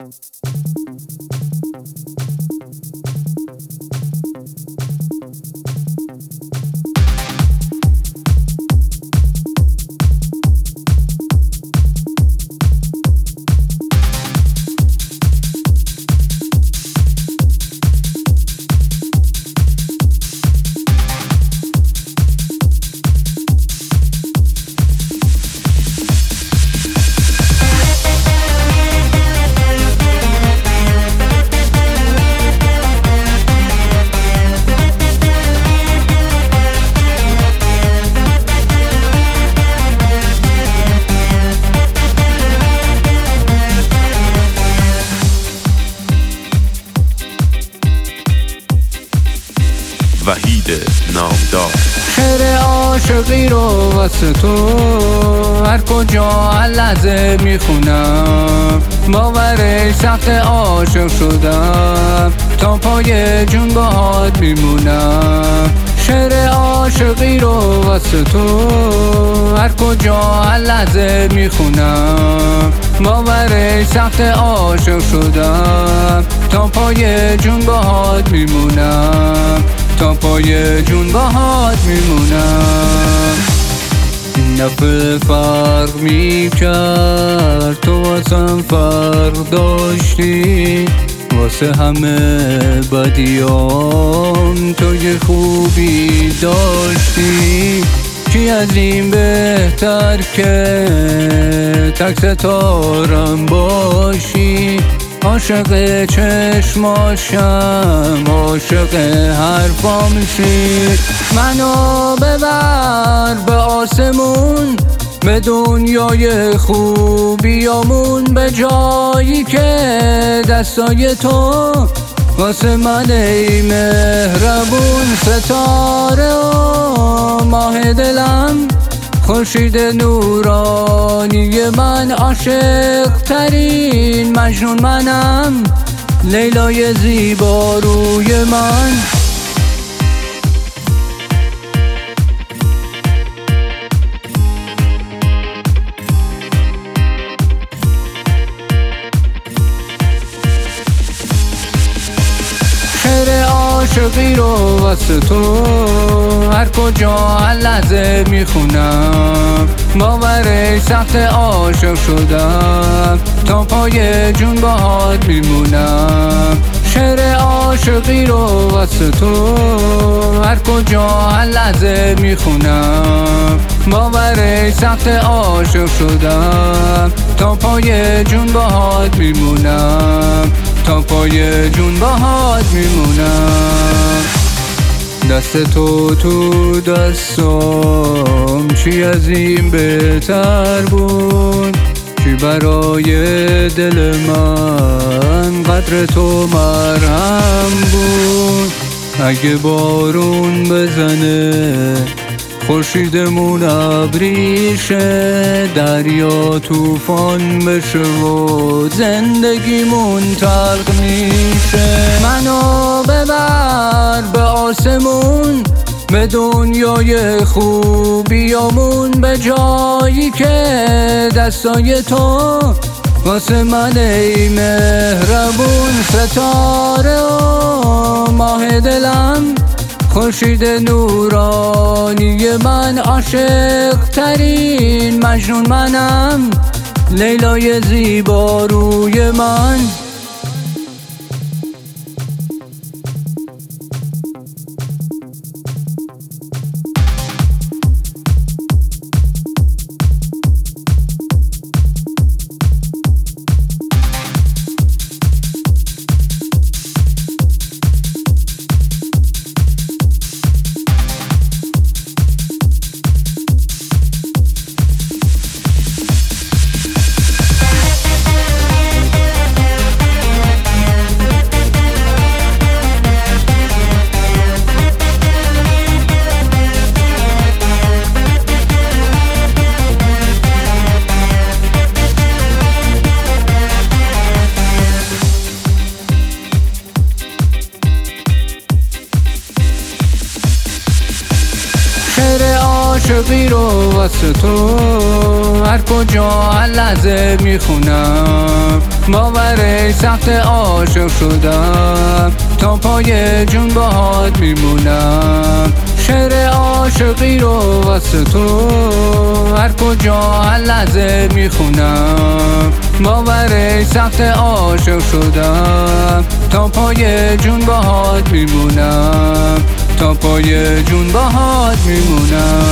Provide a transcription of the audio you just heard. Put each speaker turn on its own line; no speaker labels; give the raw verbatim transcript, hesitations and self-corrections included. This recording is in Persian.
وحید نامدار.
شعر عاشقی رو واسه تو هر کجا هر لحظه میخونم، باورش سخت عاشق شدم، تا پای جون باهات میمونم. شعر عاشقی رو واسه تو هر کجا هر لحظه میخونم، باورش سخت عاشق شدم، تا پای جون باهات میمونم، تا پای جون باهات میمونم. این دفعه فرق میکرد، تو واسم فرق داشتی، واسه همه بدیام تو یه خوبی داشتی. کی از این بهتر که تک ستارم باشی، عاشق چشماشم، عاشق حرفام شی. منو ببر به آسمون، به دنیای خوبیامون، به جایی که دستای تو واسه من ای مهربون. ستاره و ماه دلم، خورشید نورانی من، عاشق ترین مجنون منم، لیلای زیباروی من. شعر عاشقی رو واسه تو هر کجا هر لحظه میخونم، باورش سخت عاشق شدم، تا پای جون باهات میمونم. شعر عاشقی رو واسه تو هر کجا هر لحظه میخونم، باورش سخت عاشق شدم، تا پای جون باهات میمونم، تا پای جون باهات میمونم. دست تو تو دستم، چی از این بهتر بود، چی برای دل من قدر تو مرهم بود. اگه بارون بزنه خورشیدمون ابریشه، دریا طوفان بشه و زندگیمون تلخ میشه. منو ببر به آسمون، به دنیای خوبیامون، به جایی که دستای تو واسه من ای مهربون. ستاره و ماه دلم، خورشید نورانی من، عاشق ترین مجنون منم، لیلای زیباروی من. عاشقی رو واسه تو هر کجا هر لحظه میخونم. باورش سخت عاشق شدم تا پای جون باهات میمونم. شعر عاشقی رو واسه تو هر کجا هر لحظه میخونم. باورش سخت عاشق شدم تا پای جون باهات میمونم. تا پای جون باهات میمونم.